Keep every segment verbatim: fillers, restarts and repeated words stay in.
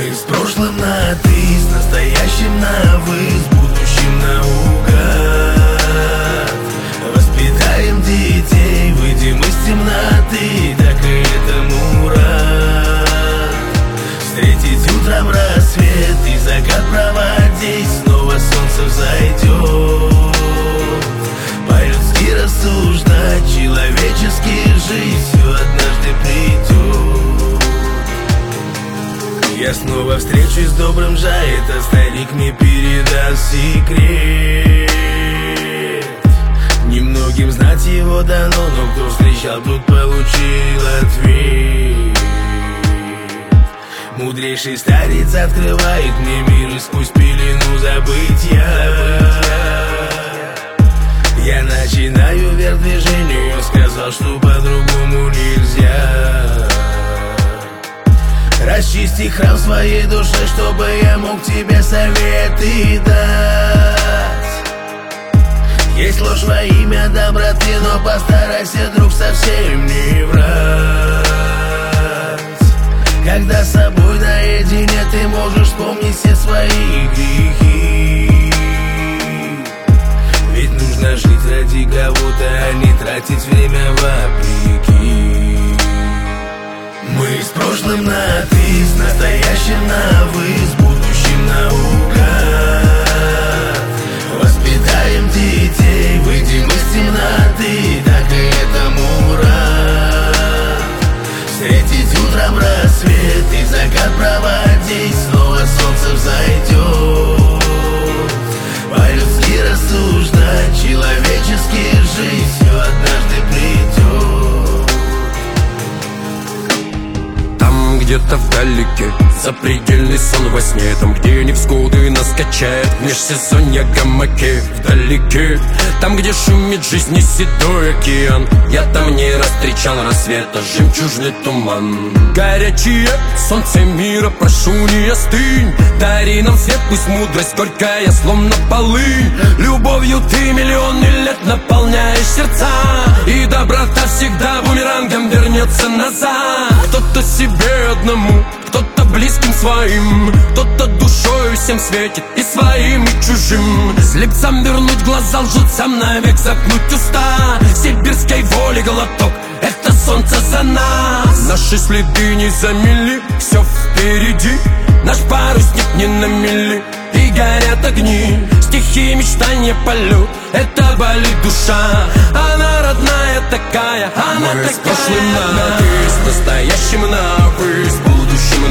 Мы с прошлым на ты, с настоящим на вы, с будущим наугад. Воспитаем детей, выйдем из темноты, так и этому рад. Встретить утром рассвет и закат проводить, снова солнце взойдет. По-людски рассуждать, человечески жить, все однажды придет. Я снова встречусь с добрым Жай, это старик мне передаст секрет. Немногим знать его дано, но кто встречал, тот получил ответ. Мудрейший старец открывает мне мир и сквозь пелену забытья. Я начинаю вверх движению, он сказал, что по-другому нельзя. Расчисти храм в своей душе, чтобы я мог тебе советы дать. Есть ложь во имя доброты, но постарайся, друг, совсем не врать. Когда с собой наедине, ты можешь вспомнить все свои грехи. Ведь нужно жить ради кого-то, а не тратить время вопреки. Мы с прошлым на ты, с настоящим на вы, с будущим наугад. Воспитаем детей, выйдем из темноты, так и этому рад. Встретить утром рассвет и закат проводить, снова солнце взойдет. По-людски рассуждать, человечески жить, все однажды придет. Где-то вдалеке запредельный сон во сне, там, где невзгоды нас качает в межсезонье гамаке. Вдалеке, там, где шумит жизни седой океан, я там не раз встречал рассвета жемчужный туман. Горячее солнце мира, прошу, не остынь, дари нам свет, пусть мудрость горькая, словно полынь. Любовью ты миллионы лет наполняешь сердца, и доброта всегда бумерангом вернется назад. Кто-то себе одному, кто-то близким своим, кто-то душою всем светит, и своим, и чужим. Слепцам вернуть глаза, лжецам навек заткнуть уста. Сибирской воли глоток, это солнце за нас. Наши следы не замели, все впереди. Наш парусник не на мели, и горят огни. Стихи, мечтания, полет, это болит душа. Она родная такая, она Мы такая. с прошлым на ты, с настоящим на вы, с будущим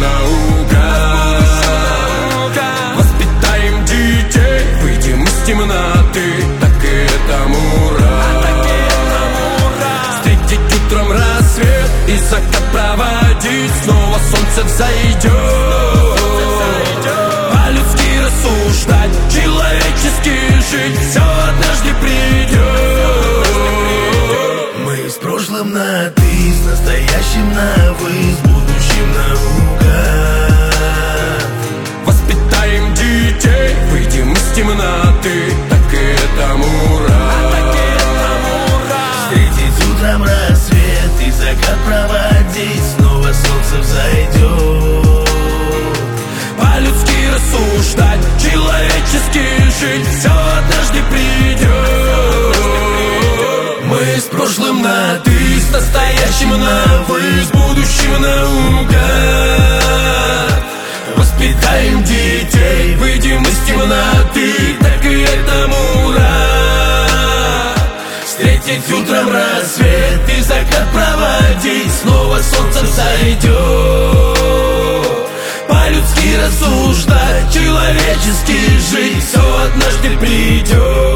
наугад. Воспитаем детей, выйдем из темноты, так и этому рад. Встретить утром рассвет и закат проводить, снова солнце взойдет. По-людски рассуждать, человечески жить, все однажды придет. Мы с прошлым на ты, с настоящим на вы, с будущим наугад. Воспитаем детей, выйдем из темноты, так и этому рад. Встретить утром рассвет и закат проводить, снова солнце взойдет. По-людски рассуждать, человечески жить, все однажды придет. Мы с прошлым на ты, с настоящим на вы, с будущим наугад. Воспитаем детей, выйдем из темноты, так и этому рад. Встретить утром рассвет и закат проводить, снова солнце взойдет. По-людски рассуждать, человечески жить, все однажды придет.